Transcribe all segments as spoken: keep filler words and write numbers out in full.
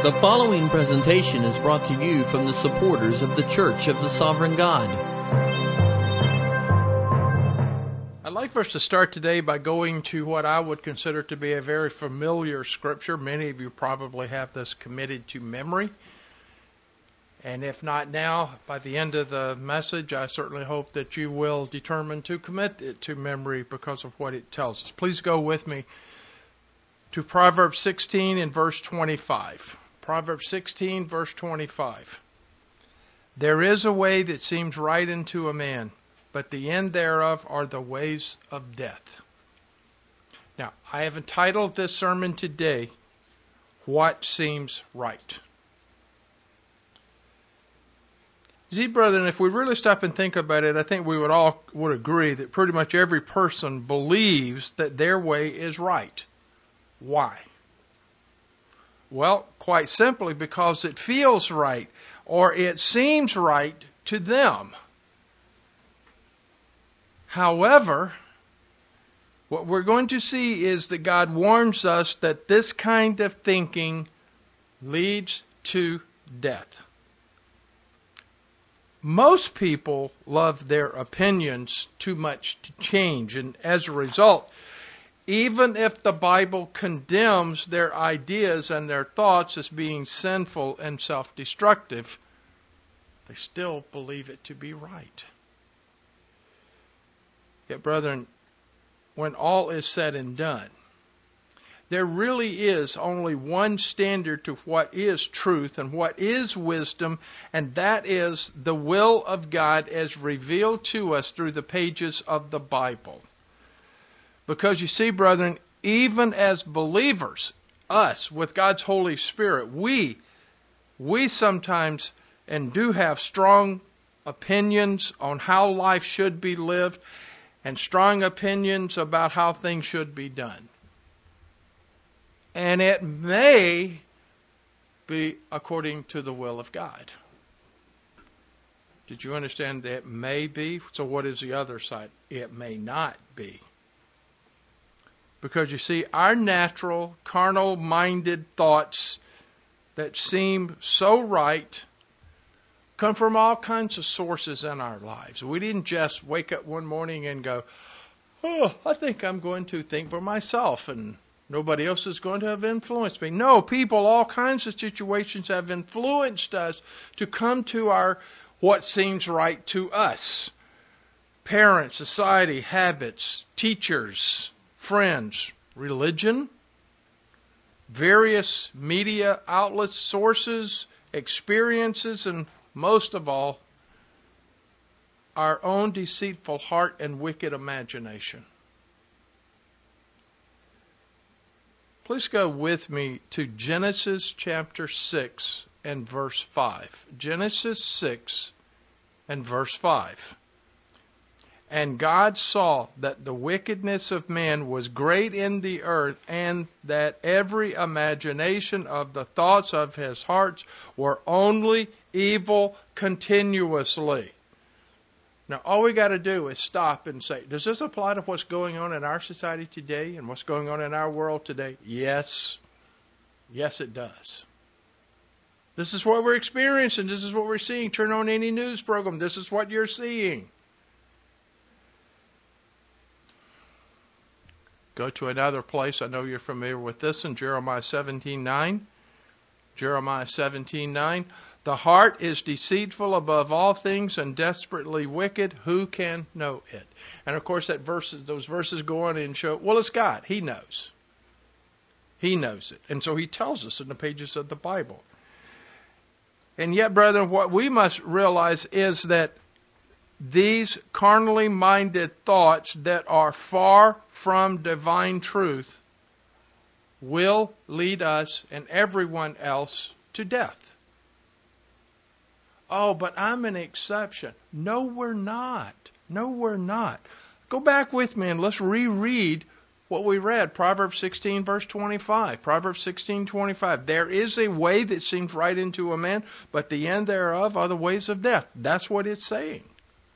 The following presentation is brought to you from the supporters of the Church of the Sovereign God. I'd like for us to start today by going to what I would consider to be a very familiar scripture. Many of you probably have this committed to memory. And if not now, by the end of the message, I certainly hope that you will determine to commit it to memory because of what it tells us. Please go with me to Proverbs sixteen and verse twenty-five. Proverbs sixteen, verse twenty-five. There is a way that seems right unto a man, but the end thereof are the ways of death. Now, I have entitled this sermon today, What Seems Right. See, brethren, if we really stop and think about it, I think we would all would agree that pretty much every person believes that their way is right. Why? Well, quite simply because it feels right or it seems right to them. However, what we're going to see is that God warns us that this kind of thinking leads to death. Most people love their opinions too much to change, and as a result, even if the Bible condemns their ideas and their thoughts as being sinful and self-destructive, they still believe it to be right. Yet, brethren, when all is said and done, there really is only one standard to what is truth and what is wisdom, and that is the will of God as revealed to us through the pages of the Bible. Because you see, brethren, even as believers, us, with God's Holy Spirit, we, we sometimes and do have strong opinions on how life should be lived and strong opinions about how things should be done. And it may be according to the will of God. Did you understand that it may be? So what is the other side? It may not be. Because you see, our natural, carnal-minded thoughts that seem so right come from all kinds of sources in our lives. We didn't just wake up one morning and go, oh, I think I'm going to think for myself and nobody else is going to have influenced me. No, people, all kinds of situations have influenced us to come to our what seems right to us. Parents, society, habits, teachers, friends, religion, various media outlets, sources, experiences, and most of all, our own deceitful heart and wicked imagination. Please go with me to Genesis chapter six and verse five. Genesis six and verse five. And God saw that the wickedness of man was great in the earth, and that every imagination of the thoughts of his hearts were only evil continuously. Now, all we got to do is stop and say, does this apply to what's going on in our society today and what's going on in our world today? Yes. Yes, it does. This is what we're experiencing. This is what we're seeing. Turn on any news program. This is what you're seeing. Go to another place. I know you're familiar with this in Jeremiah seventeen nine. Jeremiah seventeen nine. The heart is deceitful above all things and desperately wicked. Who can know it? And of course, that verses, those verses go on and show, well, it's God. He knows. He knows it. And so he tells us in the pages of the Bible. And yet, brethren, what we must realize is that these carnally minded thoughts that are far from divine truth will lead us and everyone else to death. Oh, but I'm an exception. No, we're not. No, we're not. Go back with me and let's reread what we read. Proverbs sixteen, verse twenty-five. Proverbs sixteen, twenty-five. There is a way that seems right unto a man, but the end thereof are the ways of death. That's what it's saying.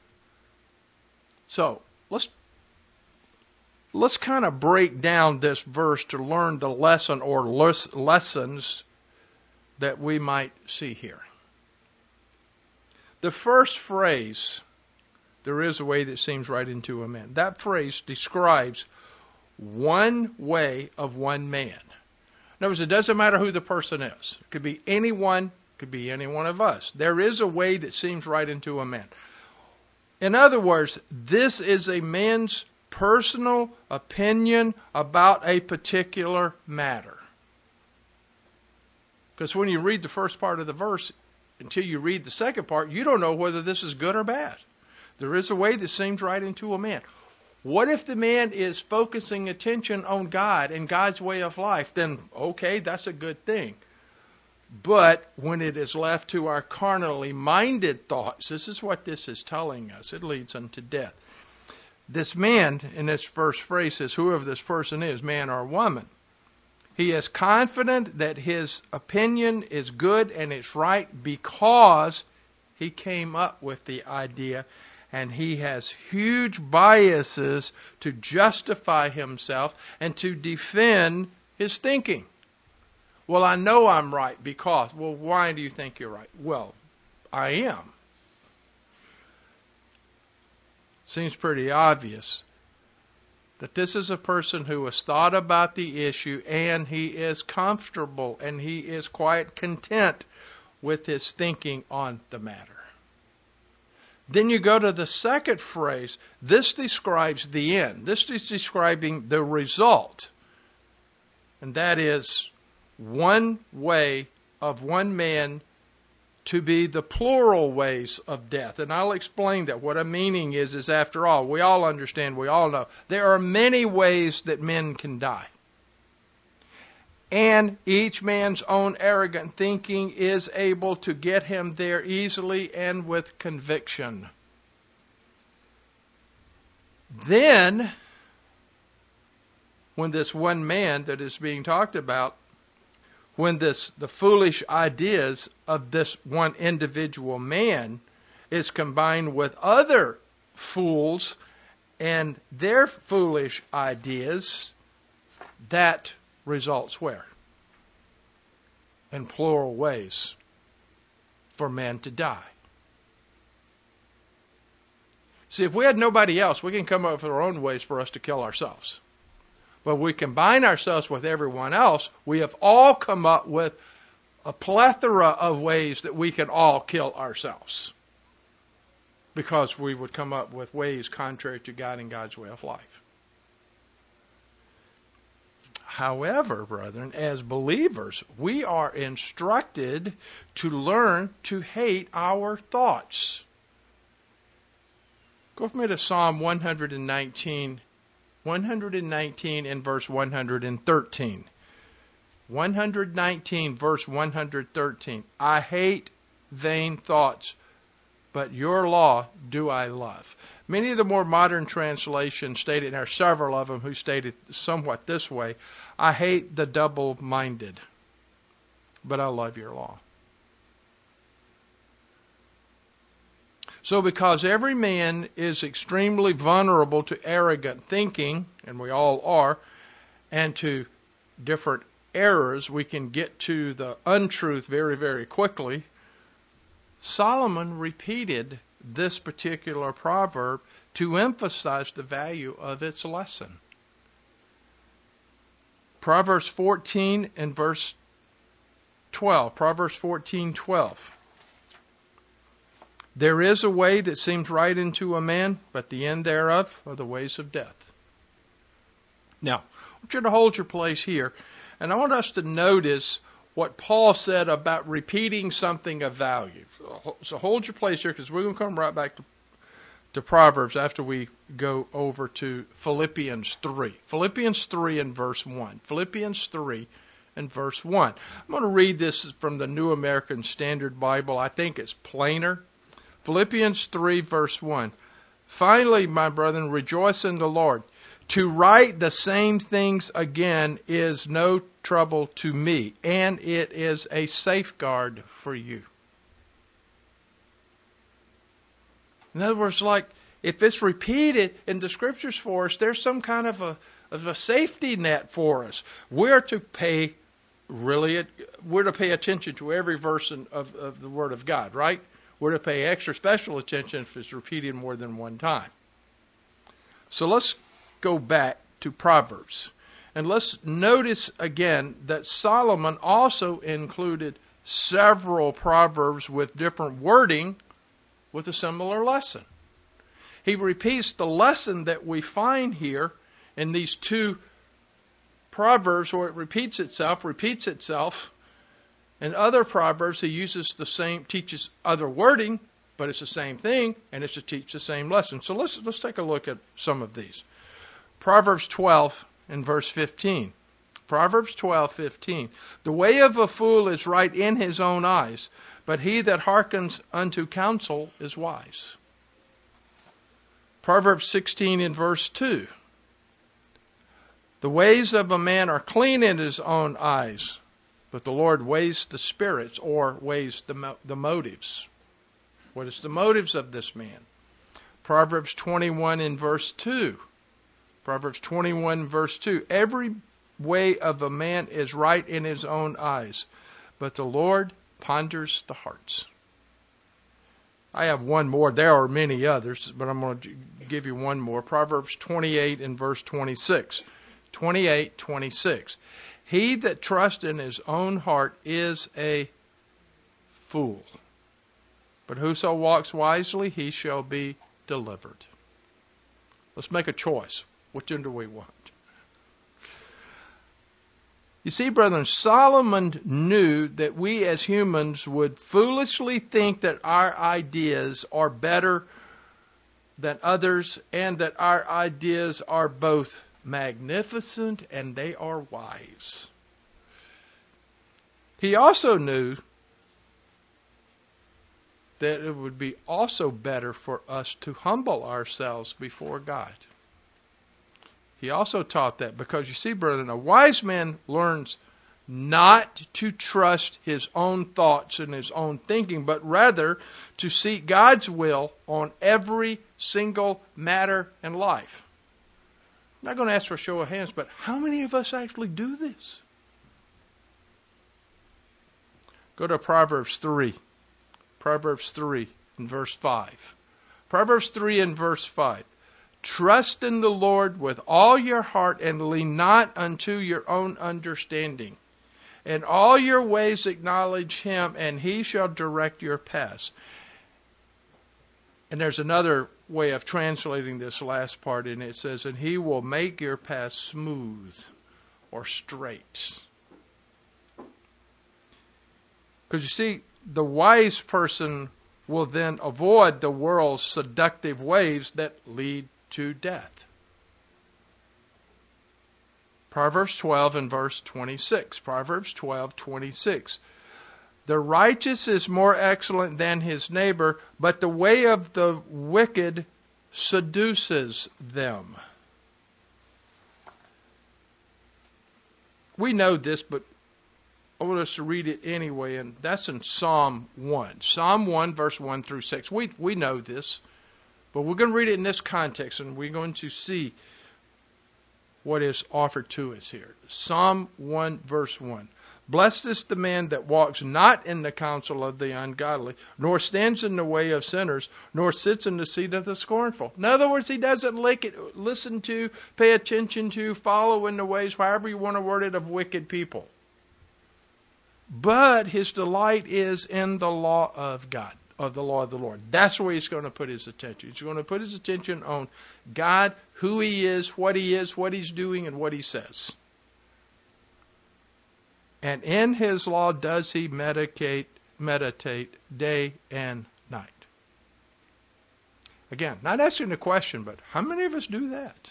So, let's let's kind of break down this verse to learn the lesson or lessons that we might see here. The first phrase, there is a way that seems right into a man. That phrase describes one way of one man. In other words, it doesn't matter who the person is. It could be anyone, it could be any one of us. There is a way that seems right into a man. In other words, this is a man's personal opinion about a particular matter. Because when you read the first part of the verse, until you read the second part, you don't know whether this is good or bad. There is a way that seems right into a man. What if the man is focusing attention on God and God's way of life? Then, okay, that's a good thing. But when it is left to our carnally minded thoughts, this is what this is telling us. It leads unto death. This man, in this first phrase, says, whoever this person is, man or woman, he is confident that his opinion is good and it's right because he came up with the idea, and he has huge biases to justify himself and to defend his thinking. Well, I know I'm right because, well, why do you think you're right? Well, I am. Seems pretty obvious that this is a person who has thought about the issue and he is comfortable and he is quite content with his thinking on the matter. Then you go to the second phrase. This describes the end. This is describing the result. And that is one way of one man to be the plural ways of death. And I'll explain that. What I'm meaning is, is after all, we all understand, we all know, there are many ways that men can die. And each man's own arrogant thinking is able to get him there easily and with conviction. Then, when this one man that is being talked about, when this the foolish ideas of this one individual man is combined with other fools and their foolish ideas, that results where? In plural ways for man to die. See, if we had nobody else, we can come up with our own ways for us to kill ourselves. But we combine ourselves with everyone else, we have all come up with a plethora of ways that we can all kill ourselves. Because we would come up with ways contrary to God and God's way of life. However, brethren, as believers, we are instructed to learn to hate our thoughts. Go with me to Psalm one nineteen, one nineteen and verse one thirteen. one nineteen, verse one thirteen. I hate vain thoughts, but your law do I love. Many of the more modern translations state it, and there are several of them who state it somewhat this way. I hate the double-minded, but I love your law. So because every man is extremely vulnerable to arrogant thinking, and we all are, and to different errors, we can get to the untruth very, very quickly. Solomon repeated this particular proverb to emphasize the value of its lesson. Proverbs fourteen and verse twelve. Proverbs fourteen twelve. There is a way that seems right unto a man, but the end thereof are the ways of death. Now, I want you to hold your place here, and I want us to notice what Paul said about repeating something of value. So hold your place here, because we're going to come right back to, to Proverbs after we go over to Philippians three. Philippians three and verse one. Philippians three and verse one. I'm going to read this from the New American Standard Bible. I think it's plainer. Philippians three, verse one. Finally, my brethren, rejoice in the Lord. To write the same things again is no trouble to me, and it is a safeguard for you. In other words, like, if it's repeated in the Scriptures for us, there's some kind of a, of a safety net for us. We're to pay really, we're to pay attention to every verse in, of, of the Word of God, right? We're to pay extra special attention if it's repeated more than one time. So let's go back to Proverbs. And let's notice again that Solomon also included several proverbs with different wording with a similar lesson. He repeats the lesson that we find here in these two proverbs where it repeats itself, repeats itself. In other proverbs, he uses the same, teaches other wording, but it's the same thing, and it's to teach the same lesson. So let's let's take a look at some of these. Proverbs twelve and verse fifteen. Proverbs twelve, fifteen. The way of a fool is right in his own eyes, but he that hearkens unto counsel is wise. Proverbs sixteen and verse two. The ways of a man are clean in his own eyes, but the Lord weighs the spirits, or weighs the, mo- the motives. What is the motives of this man? Proverbs twenty-one and verse two. Proverbs twenty-one verse two. Every way of a man is right in his own eyes, but the Lord ponders the hearts. I have one more. There are many others, but I'm going to give you one more. Proverbs twenty-eight and verse twenty-six. twenty-eight, twenty-six. He that trusts in his own heart is a fool, but whoso walks wisely, he shall be delivered. Let's make a choice. Which end do we want? You see, brethren, Solomon knew that we as humans would foolishly think that our ideas are better than others, and that our ideas are both magnificent and they are wise. He also knew that it would be also better for us to humble ourselves before God. He also taught that because, you see, brethren, a wise man learns not to trust his own thoughts and his own thinking, but rather to seek God's will on every single matter in life. I'm not going to ask for a show of hands, but how many of us actually do this? Go to Proverbs three. Proverbs three and verse five. Proverbs three and verse five. Trust in the Lord with all your heart and lean not unto your own understanding. In all your ways acknowledge him, and he shall direct your paths. And there's another way of translating this last part, and it says, and he will make your path smooth or straight. Because you see, the wise person will then avoid the world's seductive ways that lead to death. Proverbs twelve and verse twenty-six. Proverbs twelve, twenty-six. The righteous is more excellent than his neighbor, but the way of the wicked seduces them. We know this, but I want us to read it anyway, and that's in Psalm one. Psalm one, verse one through six. We, we know this, but we're going to read it in this context, and we're going to see what is offered to us here. Psalm one, verse one. Blessed is the man that walks not in the counsel of the ungodly, nor stands in the way of sinners, nor sits in the seat of the scornful. In other words, he doesn't listen to, pay attention to, follow in the ways, however you want to word it, of wicked people. But his delight is in the law of God, of the law of the Lord. That's where he's going to put his attention. He's going to put his attention on God, who he is, what he is, what he's doing, and what he says. And in his law does he meditate, meditate day and night. Again, not asking the question, but how many of us do that?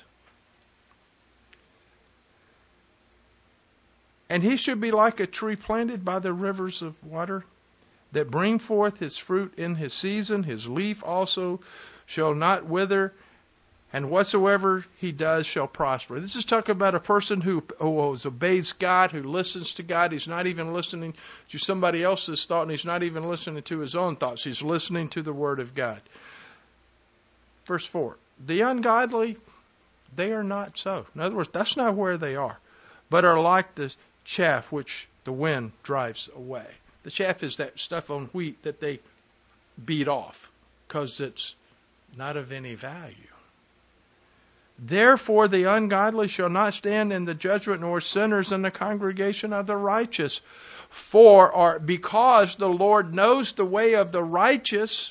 And he should be like a tree planted by the rivers of water, that bring forth his fruit in his season. His leaf also shall not wither, and whatsoever he does shall prosper. This is talking about a person who, who obeys God, who listens to God. He's not even listening to somebody else's thought, and he's not even listening to his own thoughts. He's listening to the Word of God. Verse four. The ungodly, they are not so. In other words, that's not where they are, but are like the chaff which the wind drives away. The chaff is that stuff on wheat that they beat off because it's not of any value. Therefore the ungodly shall not stand in the judgment, nor sinners in the congregation of the righteous. For, or because the Lord knows the way of the righteous,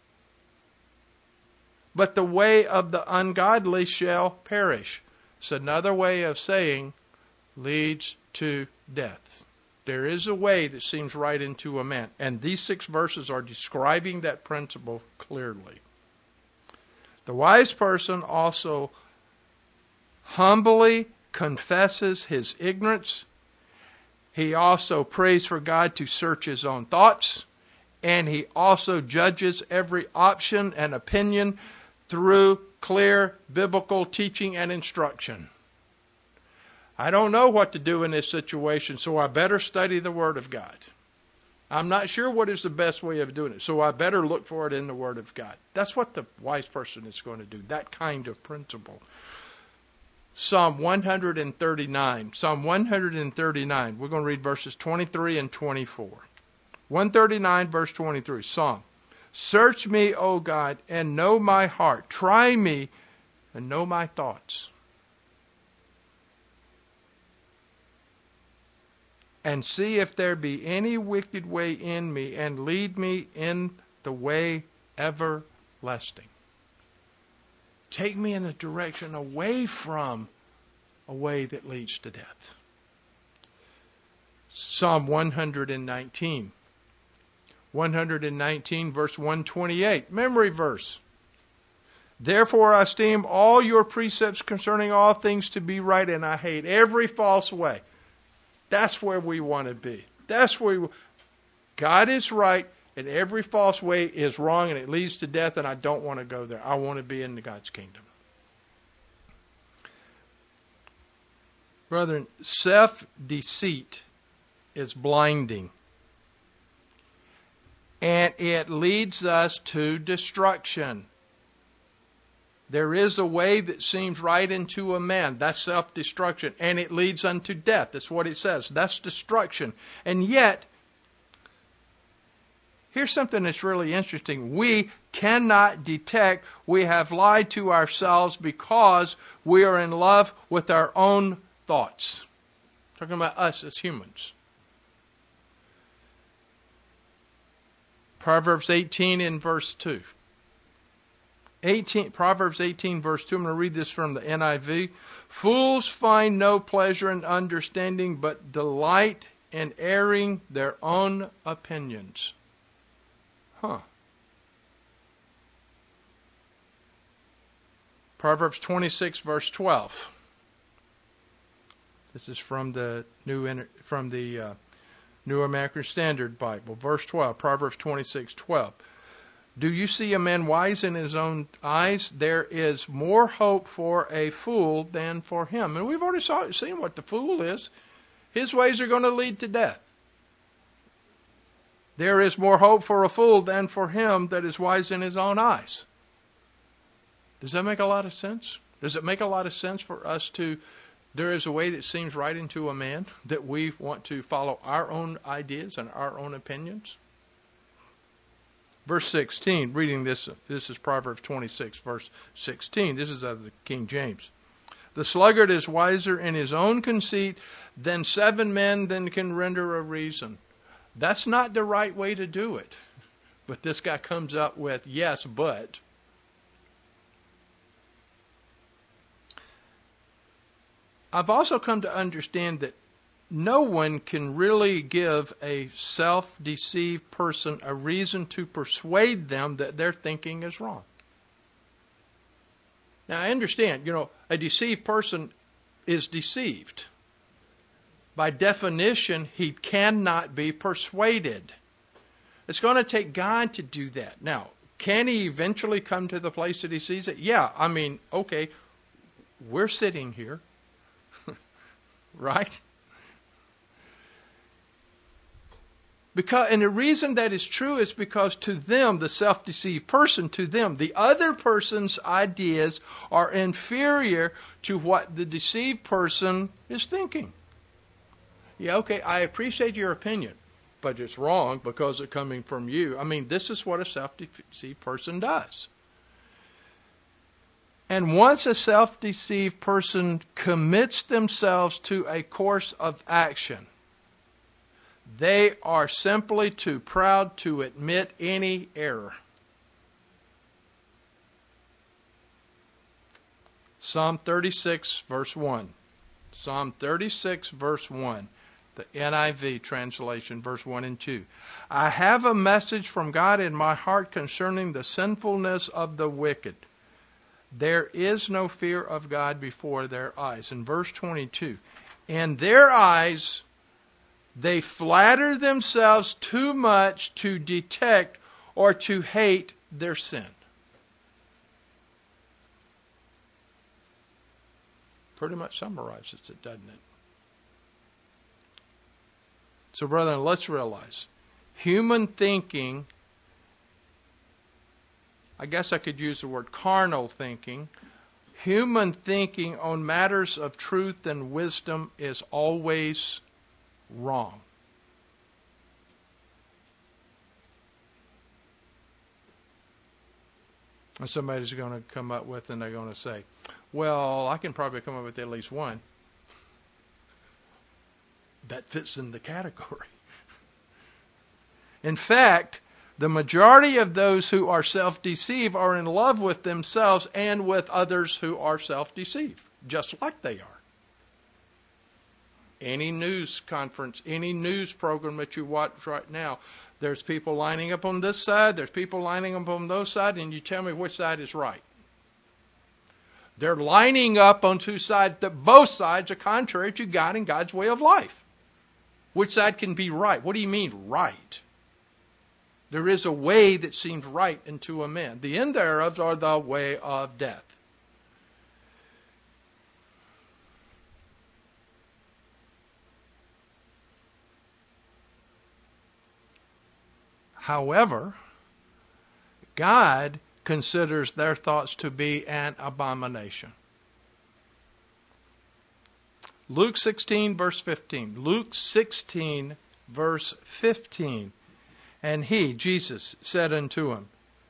but the way of the ungodly shall perish. It's another way of saying leads to death. There is a way that seems right unto a man. And these six verses are describing that principle clearly. The wise person also humbly confesses his ignorance. He also prays for God to search his own thoughts. And he also judges every option and opinion through clear biblical teaching and instruction. I don't know what to do in this situation, so I better study the Word of God. I'm not sure what is the best way of doing it, so I better look for it in the Word of God. That's what the wise person is going to do, that kind of principle. Psalm one thirty-nine. Psalm one thirty-nine. We're going to read verses twenty-three and twenty-four. one thirty-nine, verse twenty-three. Psalm. Search me, O God, and know my heart. Try me and know my thoughts. And see if there be any wicked way in me, and lead me in the way everlasting. Take me in a direction away from a way that leads to death. Psalm one nineteen. one nineteen, verse one twenty-eight. Memory verse. Therefore I esteem all your precepts concerning all things to be right, and I hate every false way. That's where we want to be. That's where we, God is right, and every false way is wrong, and it leads to death, and I don't want to go there. I want to be in God's kingdom. Brethren, self-deceit is blinding. And it leads us to destruction. There is a way that seems right unto a man. That's self-destruction. And it leads unto death. That's what it says. That's destruction. And yet, here's something that's really interesting. We cannot detect we have lied to ourselves because we are in love with our own thoughts. Talking about us as humans. Proverbs eighteen in verse two. eighteen, Proverbs eighteen verse two. I'm going to read this from the N I V. Fools find no pleasure in understanding, but delight in airing their own opinions. Huh. Proverbs twenty-six verse twelve. This is from the new from the uh, New American Standard Bible, verse twelve. Proverbs twenty-six twelve. Do you see a man wise in his own eyes? There is more hope for a fool than for him. And we've already saw, seen what the fool is. His ways are going to lead to death. There is more hope for a fool than for him that is wise in his own eyes. Does that make a lot of sense? Does it make a lot of sense for us to, there is a way that seems right unto a man, that we want to follow our own ideas and our own opinions? Verse sixteen, reading this, this is Proverbs twenty-six, verse sixteen. This is out of the King James. The sluggard is wiser in his own conceit than seven men that can render a reason. That's not the right way to do it. But this guy comes up with, yes, but. I've also come to understand that no one can really give a self-deceived person a reason to persuade them that their thinking is wrong. Now, I understand, you know, a deceived person is deceived. By definition, he cannot be persuaded. It's going to take God to do that. Now, can he eventually come to the place that he sees it? Yeah, I mean, okay, we're sitting here, right? Because, and the reason that is true is because to them, the self-deceived person, to them, the other person's ideas are inferior to what the deceived person is thinking. Yeah, okay, I appreciate your opinion, but it's wrong because it's coming from you. I mean, this is what a self-deceived person does. And once a self-deceived person commits themselves to a course of action, they are simply too proud to admit any error. Psalm thirty-six, verse one. Psalm thirty-six, verse one. The N I V translation, verse one and two. I have a message from God in my heart concerning the sinfulness of the wicked. There is no fear of God before their eyes. In verse twenty-two, in their eyes they flatter themselves too much to detect or to hate their sin. Pretty much summarizes it, doesn't it? So, brethren, let's realize human thinking, I guess I could use the word carnal thinking, human thinking on matters of truth and wisdom is always wrong. And somebody's going to come up with, and they're going to say, well, I can probably come up with at least one that fits in the category. In fact, the majority of those who are self-deceived are in love with themselves and with others who are self-deceived, just like they are. Any news conference, any news program that you watch right now, there's people lining up on this side, there's people lining up on those sides, and you tell me which side is right. They're lining up on two sides that both sides are contrary to God and God's way of life. Which side can be right? What do you mean, right? There is a way that seems right unto a man. The end thereof are the way of death. However, God considers their thoughts to be an abomination. Luke sixteen, verse fifteen. Luke sixteen, verse fifteen. And he, Jesus, said unto him,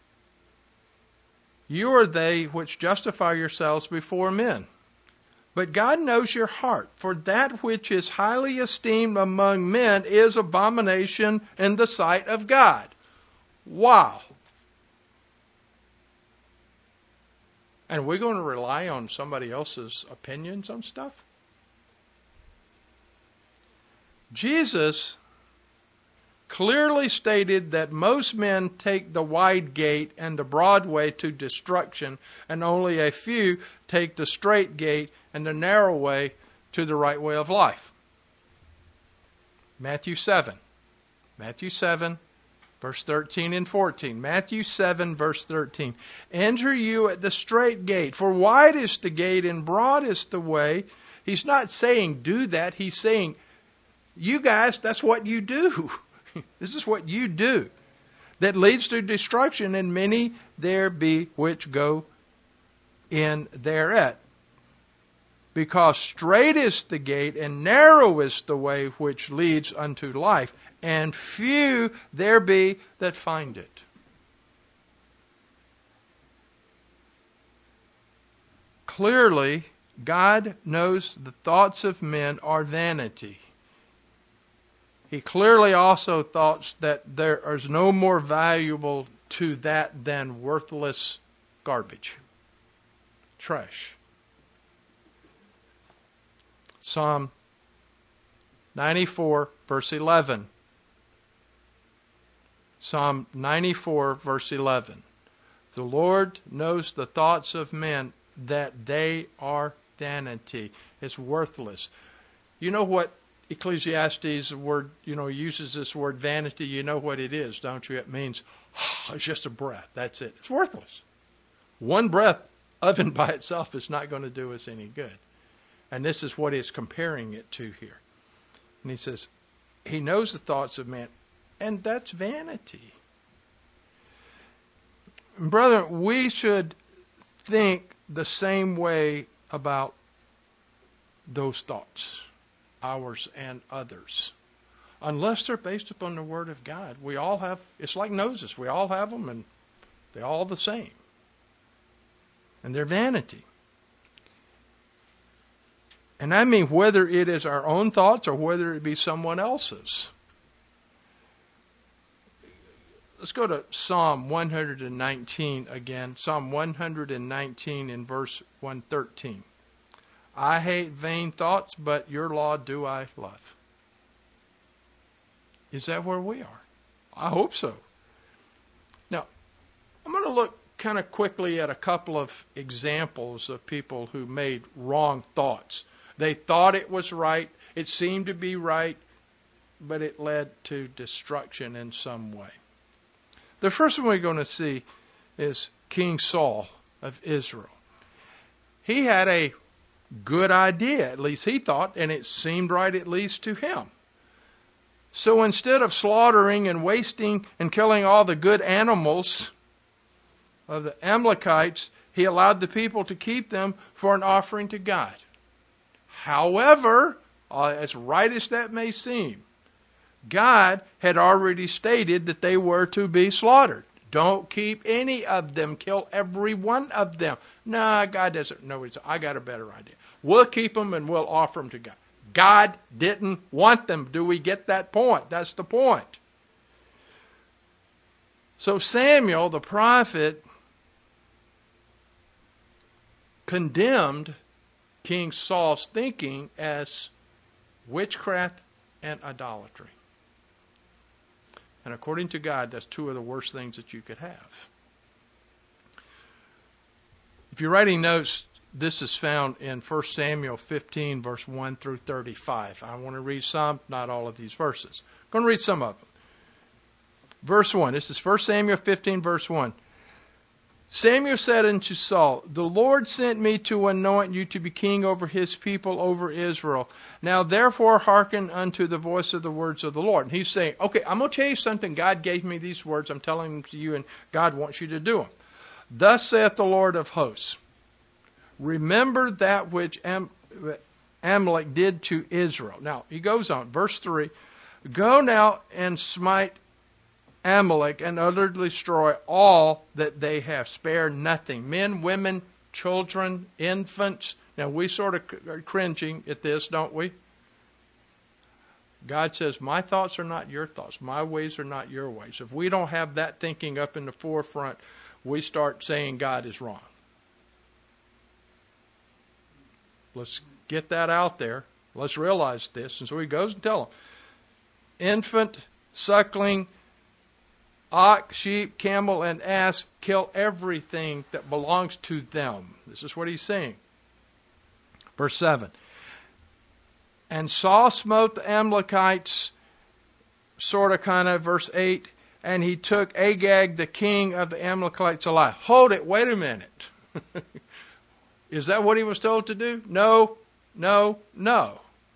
you are they which justify yourselves before men. But God knows your heart, for that which is highly esteemed among men is abomination in the sight of God. Wow. And we're going to rely on somebody else's opinions on stuff? Jesus clearly stated that most men take the wide gate and the broad way to destruction, and only a few take the straight gate and the narrow way to the right way of life. Matthew seven. Matthew seven, verse thirteen and fourteen. Matthew seven, verse thirteen. Enter you at the straight gate, for wide is the gate and broad is the way. He's not saying do that. He's saying, you guys, that's what you do. This is what you do. That leads to destruction, and many there be which go in thereat. Because straight is the gate, and narrow is the way which leads unto life, and few there be that find it. Clearly, God knows the thoughts of men are vanity. He clearly also thought that there is no more valuable to that than worthless garbage, trash. Psalm ninety-four, verse eleven. Psalm ninety-four, verse eleven. The Lord knows the thoughts of men, that they are vanity. It's worthless. You know what Ecclesiastes word, you know, uses this word vanity. You know what it is, don't you? It means oh, it's just a breath. That's it. It's worthless. One breath of it by itself is not going to do us any good. And this is what he's comparing it to here. And he says, he knows the thoughts of man, and that's vanity. Brother, we should think the same way about those thoughts. ours and others. Unless they're based upon the Word of God. We all have, it's like noses. We all have them, and they're all the same. And they're vanity. And I mean whether it is our own thoughts or whether it be someone else's. Let's go to Psalm one nineteen again. Psalm one nineteen in verse one thirteen. I hate vain thoughts, but your law do I love. Is that where we are? I hope so. Now, I'm going to look kind of quickly at a couple of examples of people who made wrong thoughts. They thought it was right. It seemed to be right, but it led to destruction in some way. The first one we're going to see is King Saul of Israel. He had a good idea, at least he thought, and it seemed right at least to him. So instead of slaughtering and wasting and killing all the good animals of the Amalekites, he allowed the people to keep them for an offering to God. However, uh, as right as that may seem, God had already stated that they were to be slaughtered. Don't keep any of them. Kill every one of them. Nah, God doesn't know. I got a better idea. We'll keep them and we'll offer them to God. God didn't want them. Do we get that point? That's the point. So Samuel, the prophet, condemned King Saul's thinking as witchcraft and idolatry. And according to God, that's two of the worst things that you could have. If you're writing notes, this is found in First Samuel fifteen, verse one through thirty-five. I want to read some, not all of these verses. I'm going to read some of them. Verse one. This is First Samuel fifteen, verse one. Samuel said unto Saul, the Lord sent me to anoint you to be king over his people, over Israel. Now therefore hearken unto the voice of the words of the Lord. And he's saying, okay, I'm going to tell you something. God gave me these words. I'm telling them to you, and God wants you to do them. Thus saith the Lord of hosts, remember that which Am- Amalek did to Israel. Now, he goes on, verse three, go now and smite Amalek and utterly destroy all that they have. Spare nothing. Men, women, children, infants. Now, we sort of are cringing at this, don't we? God says, my thoughts are not your thoughts. My ways are not your ways. If we don't have that thinking up in the forefront, we start saying God is wrong. Let's get that out there. Let's realize this. And so he goes and tells them, infant, suckling, ox, sheep, camel, and ass, kill everything that belongs to them. This is what he's saying. Verse seven. And Saul smote the Amalekites, sort of kind of, verse eight, and he took Agag, the king of the Amalekites, alive. Hold it, wait a minute. Is that what he was told to do? No, no, no.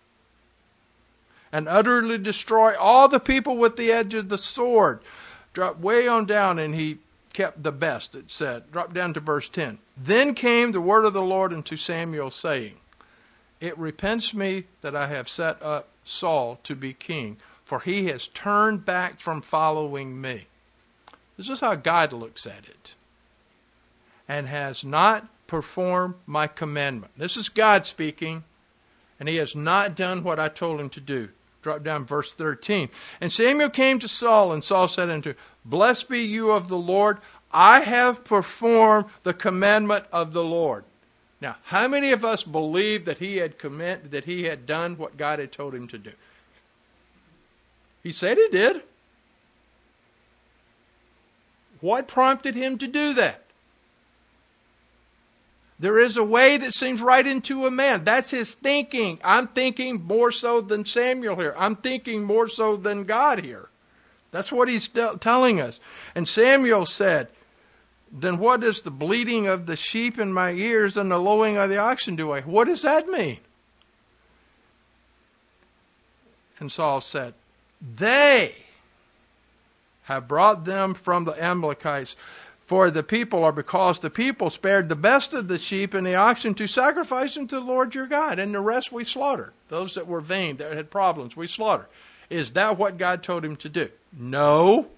And utterly destroy all the people with the edge of the sword. Drop way on down, and he kept the best, it said. Drop down to verse ten. Then came the word of the Lord unto Samuel, saying, it repents me that I have set up Saul to be king, for he has turned back from following me. This is how God looks at it. And has not performed my commandment. This is God speaking, and he has not done what I told him to do. Drop down verse thirteen. And Samuel came to Saul, and Saul said unto him, blessed be you of the Lord. I have performed the commandment of the Lord. Now, how many of us believe that he had command, that he had done what God had told him to do? He said he did. What prompted him to do that? There is a way that seems right unto a man. That's his thinking. I'm thinking more so than Samuel here. I'm thinking more so than God here. That's what he's t- telling us. And Samuel said, then what does the bleating of the sheep in my ears and the lowing of the oxen do? I? What does that mean? And Saul said, they have brought them from the Amalekites, for the people, or because the people spared the best of the sheep and the oxen to sacrifice unto the Lord your God, and the rest we slaughtered. Those that were vain, that had problems, we slaughtered. Is that what God told him to do? No.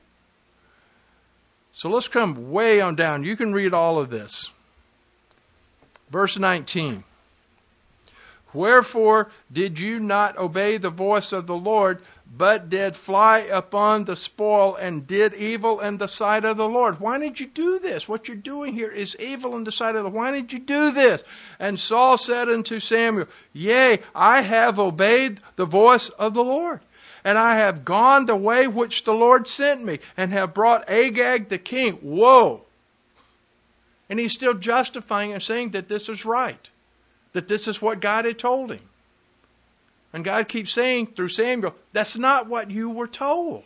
So let's come way on down. You can read all of this. Verse nineteen. Wherefore did you not obey the voice of the Lord, but did fly upon the spoil and did evil in the sight of the Lord? Why did you do this? What you're doing here is evil in the sight of the Lord. Why did you do this? And Saul said unto Samuel, Yea, I have obeyed the voice of the Lord, and I have gone the way which the Lord sent me, and have brought Agag the king. Whoa! And he's still justifying and saying that this is right, that this is what God had told him. And God keeps saying through Samuel, that's not what you were told.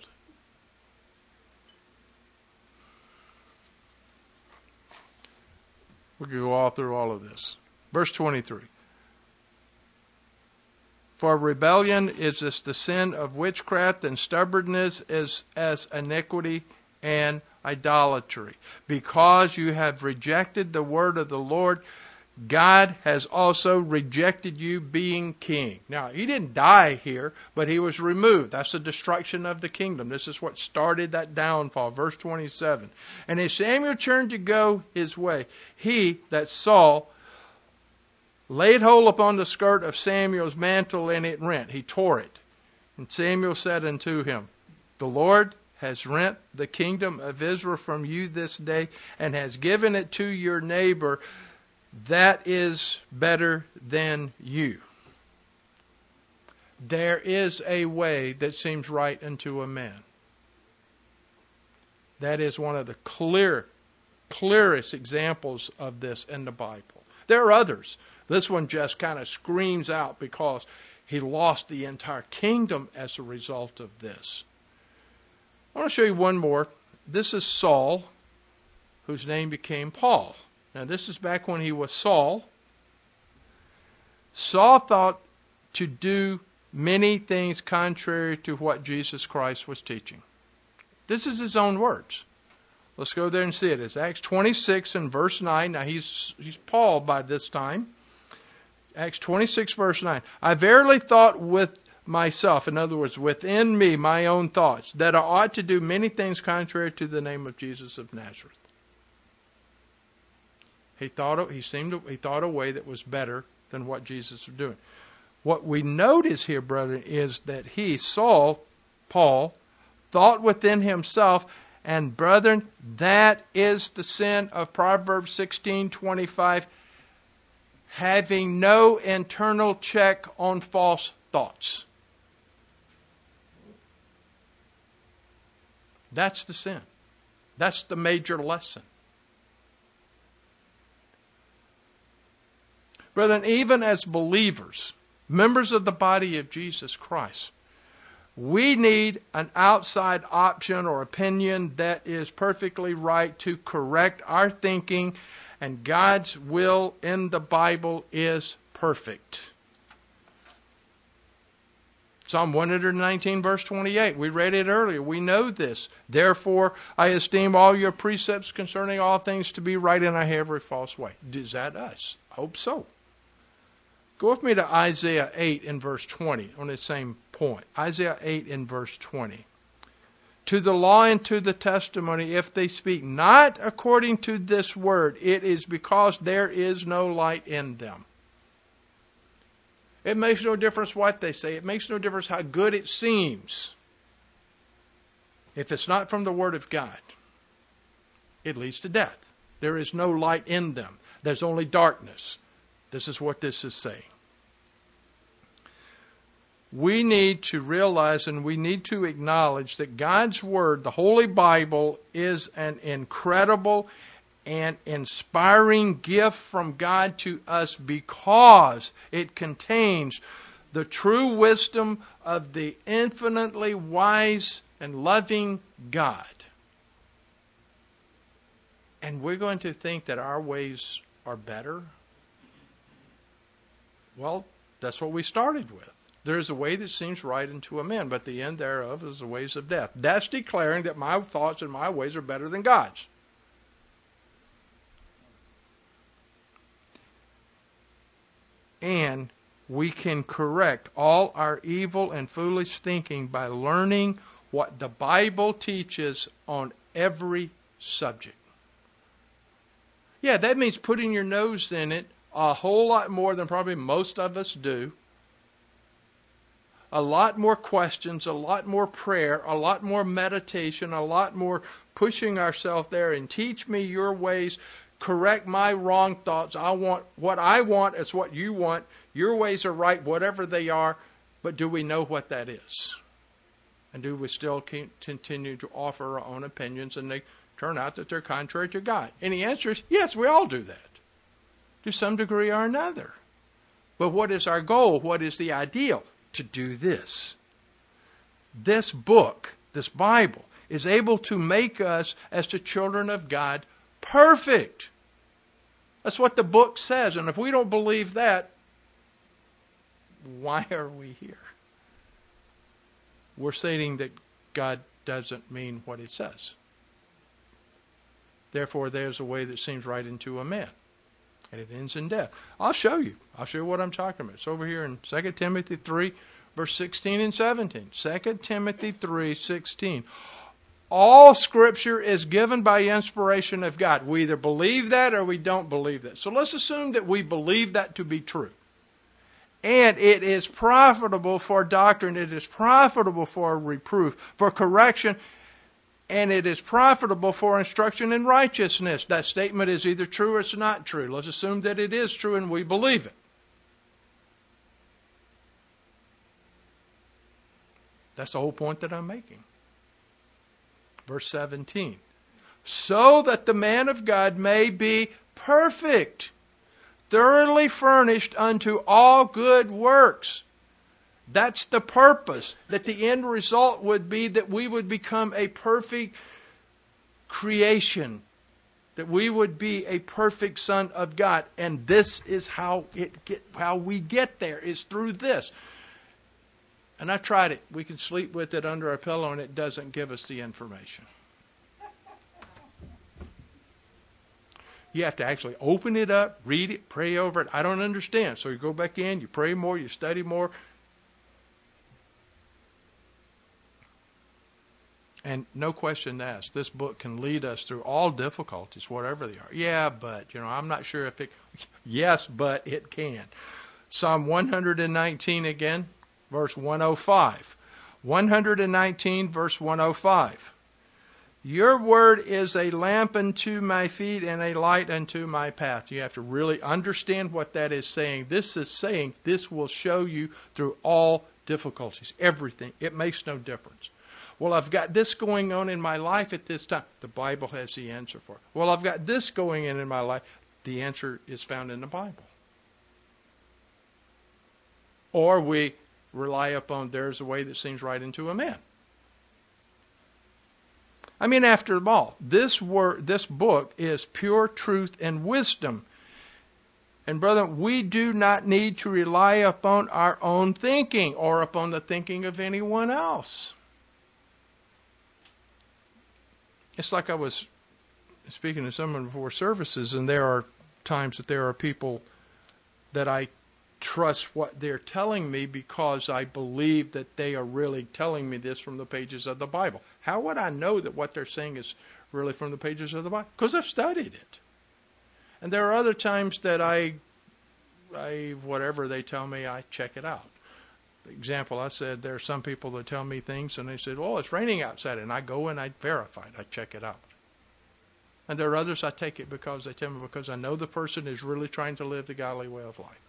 We can go all through all of this. Verse twenty-three. For rebellion is this the sin of witchcraft, and stubbornness is as iniquity and idolatry. Because you have rejected the word of the Lord, God has also rejected you being king. Now, he didn't die here, but he was removed. That's the destruction of the kingdom. This is what started that downfall. Verse twenty-seven. And as Samuel turned to go his way, he, that Saul, laid hold upon the skirt of Samuel's mantle, and it rent. He tore it. And Samuel said unto him, The Lord has rent the kingdom of Israel from you this day, and has given it to your neighbor that is better than you. There is a way that seems right unto a man. That is one of the clear, clearest examples of this in the Bible. There are others. This one just kind of screams out because he lost the entire kingdom as a result of this. I want to show you one more. This is Saul, whose name became Paul. Now, this is back when he was Saul. Saul thought to do many things contrary to what Jesus Christ was teaching. This is his own words. Let's go there and see it. It's Acts twenty-six and verse nine. Now, he's, he's Paul by this time. Acts twenty-six, verse nine. I verily thought with myself, in other words, within me, my own thoughts, that I ought to do many things contrary to the name of Jesus of Nazareth. He thought he seemed to, he thought a way that was better than what Jesus was doing. What we notice here, brethren, is that he, Saul, Paul, thought within himself, and brethren, that is the sin of Proverbs sixteen twenty-five, having no internal check on false thoughts. That's the sin. That's the major lesson. Brethren, even as believers, members of the body of Jesus Christ, we need an outside option or opinion that is perfectly right to correct our thinking, and God's will in the Bible is perfect. Psalm one nineteen, verse twenty-eight. We read it earlier. We know this. Therefore, I esteem all your precepts concerning all things to be right, and I have every false way. Is that us? I hope so. Go with me to Isaiah eight and verse twenty on the same point. Isaiah eight and verse twenty. To the law and to the testimony, if they speak not according to this word, it is because there is no light in them. It makes no difference what they say. It makes no difference how good it seems. If it's not from the Word of God, it leads to death. There is no light in them. There's only darkness. This is what this is saying. We need to realize and we need to acknowledge that God's Word, the Holy Bible, is an incredible and inspiring gift from God to us because it contains the true wisdom of the infinitely wise and loving God. And we're going to think that our ways are better? Well, that's what we started with. There is a way that seems right unto a man, but the end thereof is the ways of death. That's declaring that my thoughts and my ways are better than God's. And we can correct all our evil and foolish thinking by learning what the Bible teaches on every subject. Yeah, that means putting your nose in it a whole lot more than probably most of us do. A lot more questions, a lot more prayer, a lot more meditation, a lot more pushing ourselves there and teach me your ways, correct my wrong thoughts. I want what I want is what you want. Your ways are right, whatever they are. But do we know what that is? And do we still continue to offer our own opinions and they turn out that they're contrary to God? And the answer is yes, we all do that to some degree or another. But what is our goal? What is the ideal? To do this. This book, this Bible, is able to make us, as the children of God, perfect. That's what the book says. And if we don't believe that, why are we here? We're saying that God doesn't mean what it says. Therefore, there's a way that seems right unto a man, and it ends in death. I'll show you. I'll show you what I'm talking about. It's over here in Second Timothy three, verse sixteen and seventeen. Second Timothy three, sixteen. All Scripture is given by inspiration of God. We either believe that or we don't believe that. So let's assume that we believe that to be true. And it is profitable for doctrine. It is profitable for reproof, for correction, and it is profitable for instruction in righteousness. That statement is either true or it's not true. Let's assume that it is true and we believe it. That's the whole point that I'm making. Verse seventeen. So that the man of God may be perfect, thoroughly furnished unto all good works. That's the purpose. That the end result would be that we would become a perfect creation. That we would be a perfect son of God. And this is how it get, how we get there, is through this. And I tried it. We can sleep with it under our pillow and it doesn't give us the information. You have to actually open it up, read it, pray over it. I don't understand. So you go back in, you pray more, you study more. And no question asked, this book can lead us through all difficulties, whatever they are. Yeah, but, you know, I'm not sure if it... Yes, but it can. Psalm one nineteen again, verse one oh five. one nineteen, verse one oh five. Your word is a lamp unto my feet and a light unto my path. You have to really understand what that is saying. This is saying this will show you through all difficulties, everything. It makes no difference. Well, I've got this going on in my life at this time. The Bible has the answer for it. Well, I've got this going on in my life. The answer is found in the Bible. Or we rely upon there's a way that seems right unto a man. I mean, after all, this word, this book is pure truth and wisdom. And brother, we do not need to rely upon our own thinking or upon the thinking of anyone else. It's like I was speaking to someone before services, and there are times that there are people that I trust what they're telling me because I believe that they are really telling me this from the pages of the Bible. How would I know that what they're saying is really from the pages of the Bible? Because I've studied it. And there are other times that I, I whatever they tell me, I check it out. For example, I said there are some people that tell me things and they said, oh, it's raining outside. And I go and I verify it. I check it out. And there are others I take it because they tell me because I know the person is really trying to live the godly way of life.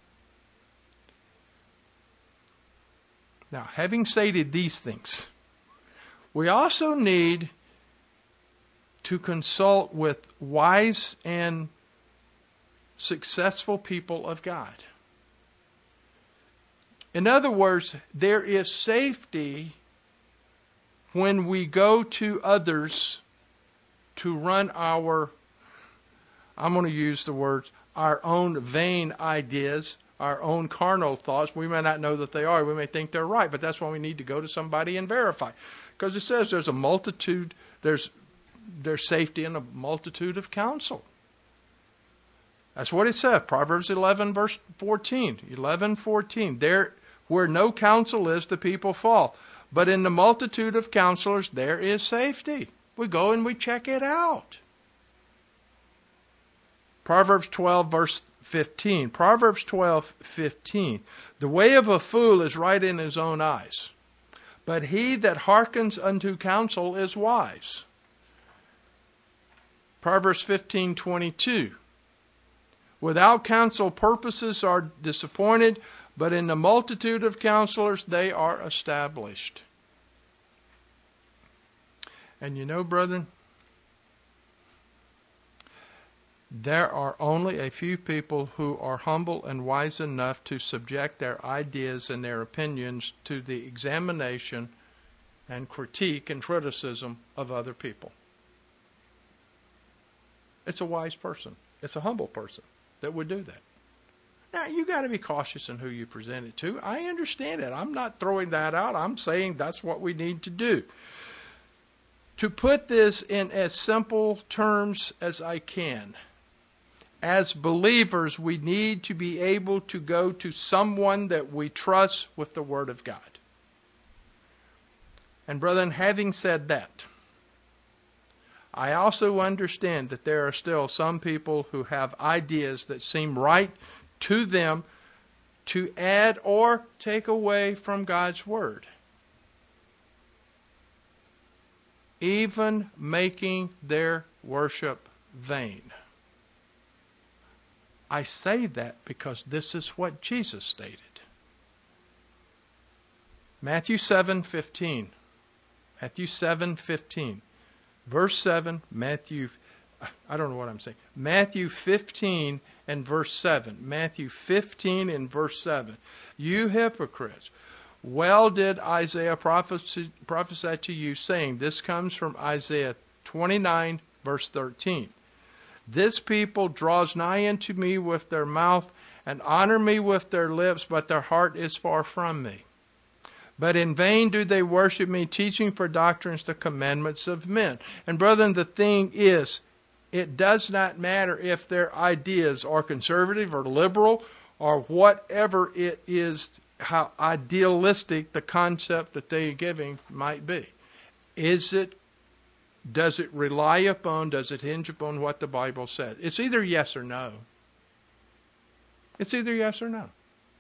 Now, having stated these things, we also need to consult with wise and successful people of God. In other words, there is safety when we go to others to run our, I'm going to use the words, our own vain ideas, our own carnal thoughts. We may not know that they are. We may think they're right, but that's why we need to go to somebody and verify. Because it says there's a multitude, there's there's safety in a multitude of counsel. That's what it says. Proverbs eleven, verse fourteen. eleven, fourteen. There, where no counsel is, the people fall. But in the multitude of counselors, there is safety. We go and we check it out. Proverbs twelve, verse fifteen. Proverbs twelve, fifteen. The way of a fool is right in his own eyes, but he that hearkens unto counsel is wise. Proverbs fifteen, twenty-two. Without counsel, purposes are disappointed, but in the multitude of counselors, they are established. And you know, brethren, there are only a few people who are humble and wise enough to subject their ideas and their opinions to the examination and critique and criticism of other people. It's a wise person. It's a humble person that would do that. Now, you got to be cautious in who you present it to. I understand it. I'm not throwing that out. I'm saying that's what we need to do. To put this in as simple terms as I can, as believers, we need to be able to go to someone that we trust with the Word of God. And brethren, having said that, I also understand that there are still some people who have ideas that seem right to them to add or take away from God's Word, even making their worship vain. I say that because this is what Jesus stated. Matthew seven fifteen. Matthew seven fifteen. Verse seven, Matthew, I don't know what I'm saying. Matthew fifteen and verse seven. Matthew fifteen and verse seven. You hypocrites, well did Isaiah prophesy, prophesy to you, saying, this comes from Isaiah twenty-nine, verse thirteen. This people draws nigh unto me with their mouth, and honor me with their lips, but their heart is far from me. But in vain do they worship me, teaching for doctrines the commandments of men. And brethren, the thing is, it does not matter if their ideas are conservative or liberal or whatever it is, how idealistic the concept that they are giving might be. Is it, does it rely upon, does it hinge upon what the Bible says? It's either yes or no. It's either yes or no.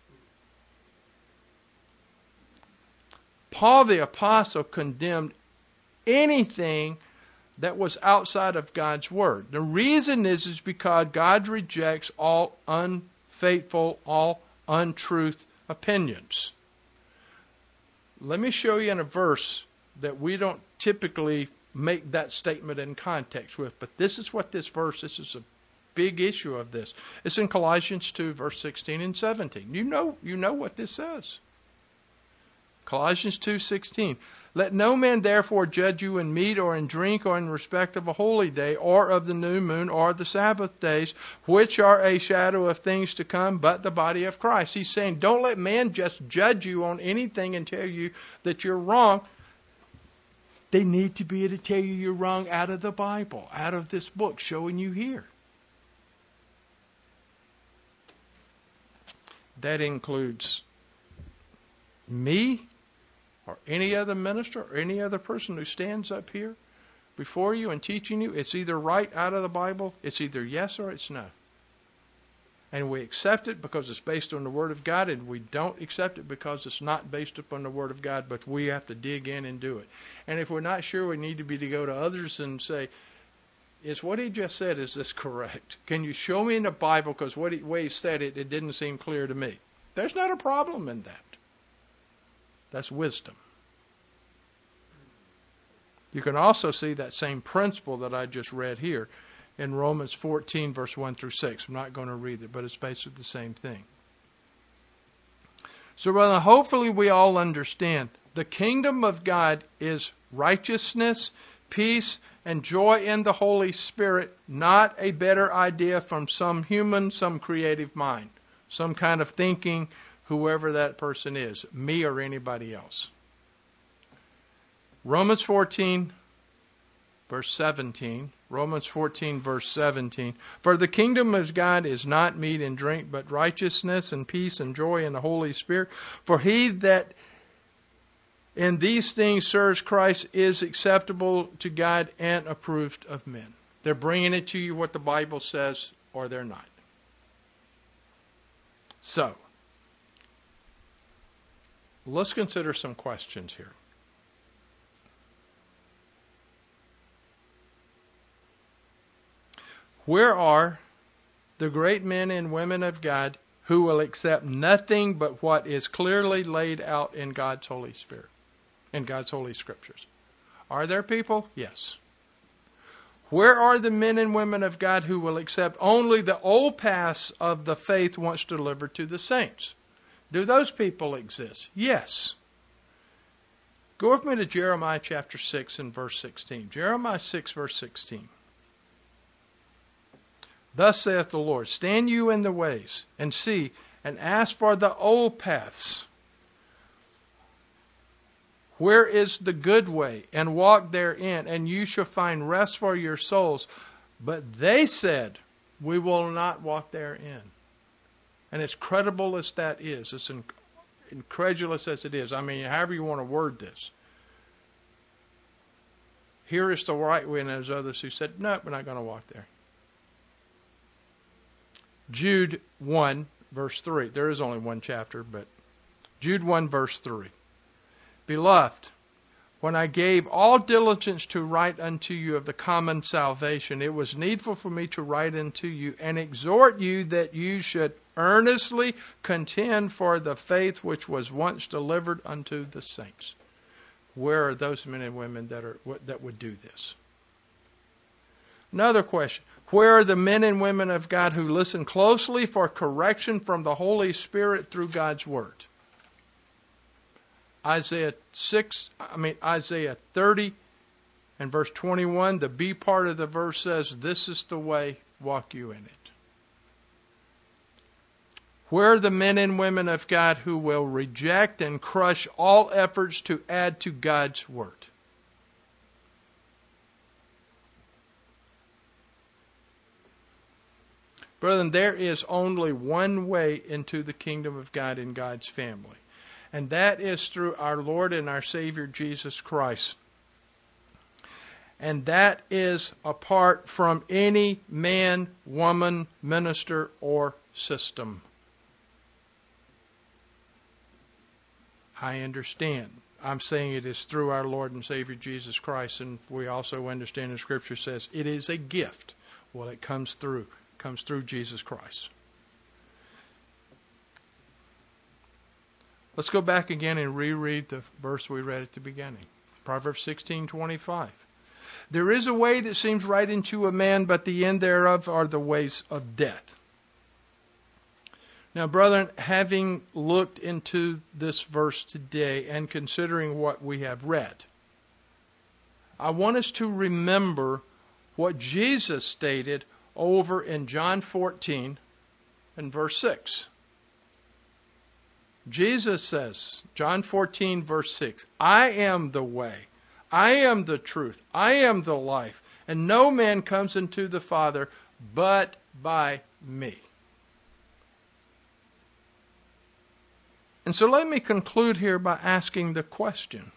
Paul the Apostle condemned anything that was outside of God's Word. The reason is, is because God rejects all unfaithful, all untruth opinions. Let me show you in a verse that we don't typically make that statement in context with, but this is what this verse, this is a big issue of this. It's in Colossians two, verse sixteen and seventeen. You know, you know what this says. Colossians two sixteen. Let no man therefore judge you in meat or in drink or in respect of a holy day or of the new moon or the Sabbath days, which are a shadow of things to come, but the body of Christ. He's saying, don't let man just judge you on anything and tell you that you're wrong. They need to be able to tell you you're wrong out of the Bible, out of this book, showing you here. That includes me, or any other minister, or any other person who stands up here before you and teaching you. It's either right out of the Bible, it's either yes or it's no. And we accept it because it's based on the Word of God, and we don't accept it because it's not based upon the Word of God, but we have to dig in and do it. And if we're not sure, we need to be to go to others and say, is what he just said, is this correct? Can you show me in the Bible, because what he, the way he said it, it didn't seem clear to me. There's not a problem in that. That's wisdom. You can also see that same principle that I just read here in Romans fourteen, verse one through six. I'm not going to read it, but it's basically the same thing. So, brother, hopefully we all understand the kingdom of God is righteousness, peace, and joy in the Holy Spirit, not a better idea from some human, some creative mind, some kind of thinking, whoever that person is, me or anybody else. Romans fourteen, verse seventeen. Romans fourteen, verse seventeen. For the kingdom of God is not meat and drink, but righteousness and peace and joy in the Holy Spirit. For he that in these things serves Christ is acceptable to God and approved of men. They're bringing it to you what the Bible says, or they're not. So, let's consider some questions here. Where are the great men and women of God who will accept nothing but what is clearly laid out in God's Holy Spirit, in God's Holy Scriptures? Are there people? Yes. Where are the men and women of God who will accept only the old paths of the faith once delivered to the saints? Do those people exist? Yes. Go with me to Jeremiah chapter six and verse sixteen. Jeremiah six, verse sixteen. Thus saith the Lord, stand you in the ways, and see, and ask for the old paths. Where is the good way? And walk therein, and you shall find rest for your souls. But they said, we will not walk therein. And as credible as that is, as incredulous as it is, I mean, however you want to word this, here is the right way, and there's others who said, no, we're not going to walk there. Jude one, verse three. There is only one chapter, but Jude one, verse three. Beloved, when I gave all diligence to write unto you of the common salvation, it was needful for me to write unto you and exhort you that you should earnestly contend for the faith which was once delivered unto the saints. Where are those men and women that are that would do this? Another question. Where are the men and women of God who listen closely for correction from the Holy Spirit through God's Word? Isaiah six, I mean Isaiah thirty and verse twenty-one, the B part of the verse says, this is the way, walk you in it. Where are the men and women of God who will reject and crush all efforts to add to God's Word? Brethren, there is only one way into the kingdom of God in God's family. And that is through our Lord and our Savior Jesus Christ. And that is apart from any man, woman, minister, or system. I understand. I'm saying it is through our Lord and Savior Jesus Christ. And we also understand the Scripture says it is a gift. Well, it comes through. comes through Jesus Christ. Let's go back again and reread the verse we read at the beginning. Proverbs sixteen twenty-five. There is a way that seems right unto a man, but the end thereof are the ways of death. Now, brethren, having looked into this verse today and considering what we have read, I want us to remember what Jesus stated over in John fourteen and verse six. Jesus says, John fourteen, verse six, I am the way, I am the truth, I am the life, and no man comes into the Father but by me. And so let me conclude here by asking the question.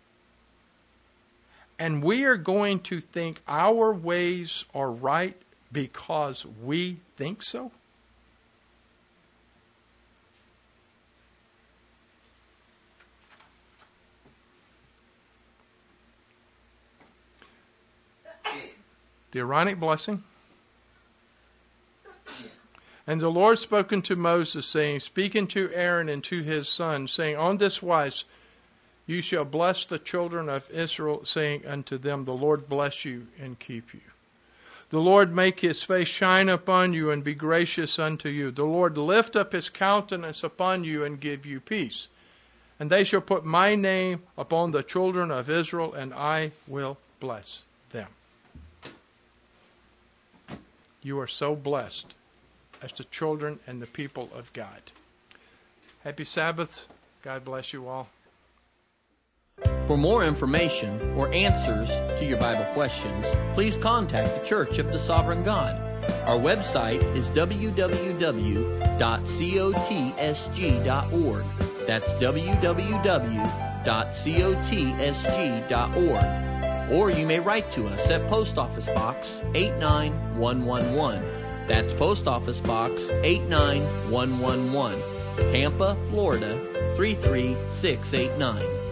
And we are going to think our ways are right because we think so? The Aaronic blessing. And the Lord spoke unto Moses, saying, Speak unto Aaron and to his sons, saying, On this wise you shall bless the children of Israel, saying unto them, The Lord bless you and keep you. The Lord make his face shine upon you and be gracious unto you. The Lord lift up his countenance upon you and give you peace. And they shall put my name upon the children of Israel, and I will bless them. You are so blessed as the children and the people of God. Happy Sabbath. God bless you all. For more information or answers to your Bible questions, please contact the Church of the Sovereign God. Our website is w w w dot cotsg dot org. That's w w w dot cotsg dot org. Or you may write to us at Post Office Box eight nine one one one. That's Post Office Box eight nine one one one, Tampa, Florida three three six eight nine.